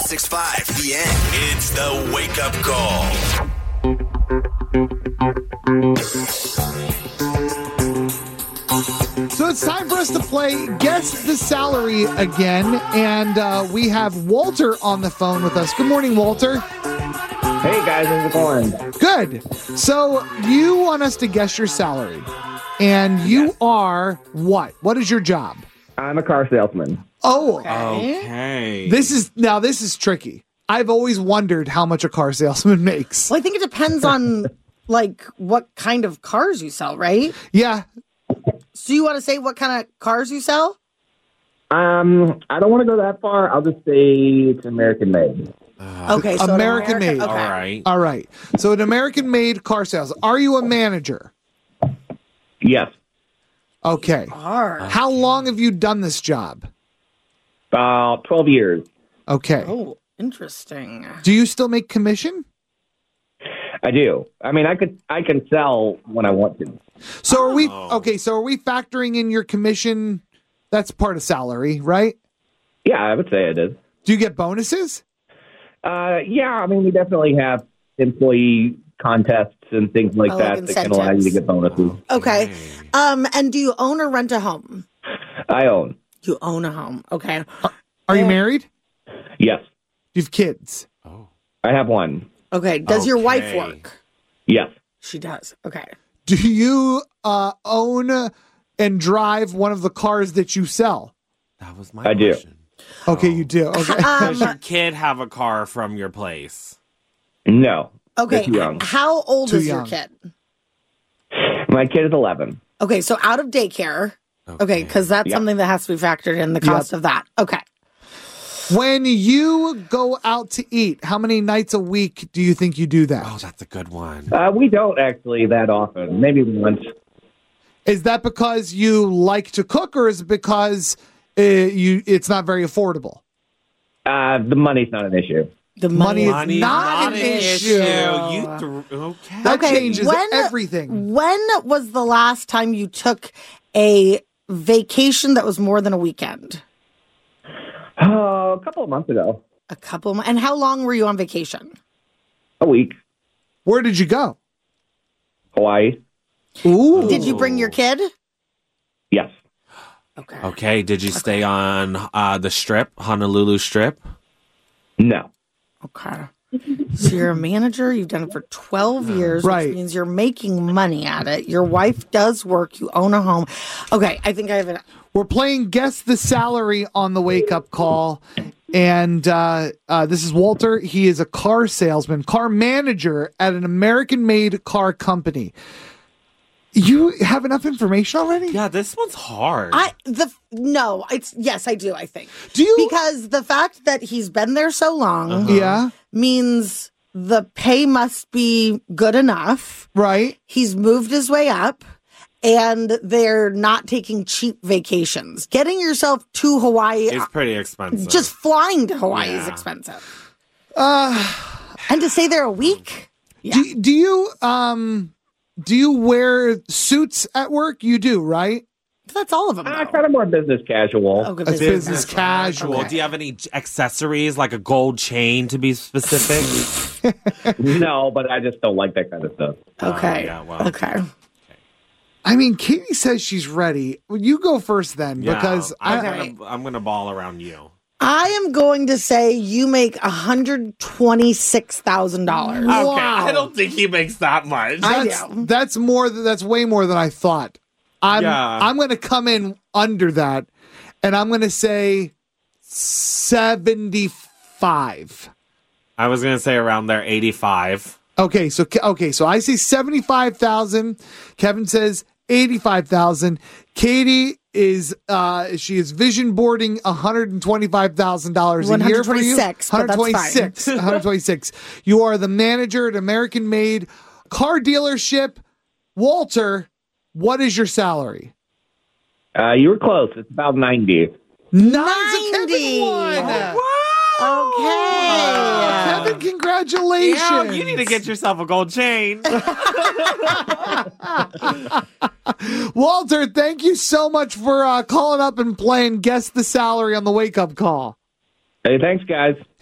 106.5 The End. It's the Wake Up Call. So it's time for us to play Guess the Salary again, and we have Walter on the phone with us. Good morning, Walter. Hey guys, how's it going? Good. So you want us to guess your salary, and you are what? What is your job? I'm a car salesman. Oh, Okay. this is tricky. I've always wondered how much a car salesman makes. Well, I think it depends on like what kind of cars you sell, right? Yeah. So you want to say what kind of cars you sell? I don't want to go that far. I'll just say it's American made. Okay, so American made. Okay. All right. All right. So an American-made car sales. Are you a manager? Yes. Okay. Car. How long have you done this job? About 12 years. Okay. Oh, interesting. Do you still make commission? I do. I mean, I can sell when I want to. So are we Oh. okay? So are we factoring in your commission? That's part of salary, right? Yeah, I would say it is. Do you get bonuses? Yeah, I mean, we definitely have employee contests and things like Oh, that like that can allow you to incentives. get bonuses. Okay. And do you own or rent a home? I own. You own a home. Okay. Are you married? Yes. Do you have kids? I have one. Okay. Does your wife Okay. work? Yes. She does. Okay. Do you own and drive one of the cars that you sell? That was my I do. question. Okay, you do. Okay. Does your kid have a car from your place? No. Okay. They're too young. How old Too is your young. kid? My kid is 11. Okay. So out of daycare. Okay. Because that's Yep. something that has to be factored in the cost of that. Okay. When you go out to eat, how many nights a week do you think you do that? Oh, that's a good one. We don't actually that often. Maybe once. Is that because you like to cook, or is it because it's not very affordable? The money's not an issue. The Money is Money's not an issue. Okay. That changes everything. When was the last time you took a vacation that was more than a weekend? A couple of months ago. A couple of, and how long were you on vacation? A week. Where did you go? Hawaii. Ooh. Did you bring your kid? Yes. Okay. Okay. Did you stay on the strip, Honolulu Strip? No. Okay. So you're a manager. You've done it for 12 years, Right. which means you're making money at it. Your wife does work. You own a home. Okay. I think I have an. We're playing Guess the Salary on the Wake Up Call. And this is Walter. He is a car salesman, car manager at an American-made car company. You have enough information already? Yeah, this one's hard. No, it's yes, I do. I think Do you? because the fact that he's been there so long Yeah, means the pay must be good enough. right. He's moved his way up. And they're not taking cheap vacations. Getting yourself to Hawaii, It's pretty expensive. just flying to Hawaii is Yeah. expensive. And to stay there a week? Yeah. Do you wear suits at work? You do, right? That's all of them. Kind of more business casual. Oh, good That's business. business casual. Do you have any accessories, like a gold chain to be specific? No, but I just don't like that kind of stuff. Okay. yeah, well. Okay. I mean, Katie says she's ready. Well, you go first then, Yeah, because Okay. I'm gonna ball around you. I am going to say you make $126,000. Wow. Okay, I don't think he makes that much. I that's do. that's more. That's way more than I thought. I'm going to come in under that, and I'm going to say 75. I was gonna say around there, 85. Okay, so I say 75,000. Kevin says 85,000. Katie is she is vision boarding $125,000 a year for you. 126, but that's fine. 126. 126. You are the manager at American Made Car Dealership. Walter, what is your salary? You were close. It's about 90. 90. 90. Kevin won. Okay. Kevin, congratulations. Yeah, you need to get yourself a gold chain. Walter, thank you so much for calling up and playing Guess the Salary on the Wake Up Call. Hey, thanks, guys.